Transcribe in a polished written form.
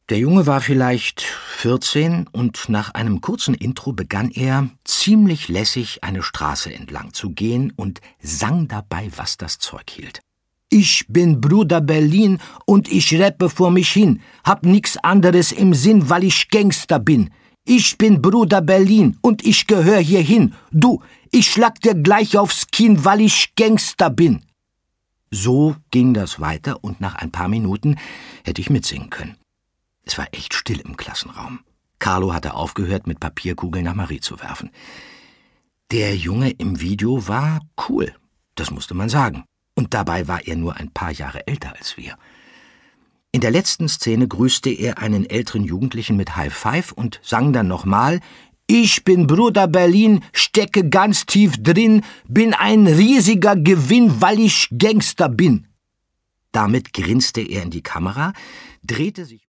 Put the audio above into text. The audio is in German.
Der Junge war vielleicht 14 und nach einem kurzen Intro begann er, ziemlich lässig eine Straße entlang zu gehen und sang dabei, was das Zeug hielt. »Ich bin Bruder Berlin und ich rappe vor mich hin, hab nix anderes im Sinn, weil ich Gangster bin. Ich bin Bruder Berlin und ich gehör hierhin. Du, ich schlag dir gleich aufs Kinn, weil ich Gangster bin.« So ging das weiter und nach ein paar Minuten hätte ich mitsingen können. Es war echt still im Klassenraum. Carlo hatte aufgehört, mit Papierkugeln nach Marie zu werfen. Der Junge im Video war cool, das musste man sagen. Und dabei war er nur ein paar Jahre älter als wir. In der letzten Szene grüßte er einen älteren Jugendlichen mit High Five und sang dann nochmal: »Ich bin Bruder Berlin, stecke ganz tief drin, bin ein riesiger Gewinn, weil ich Gangster bin.« Damit grinste er in die Kamera, drehte sich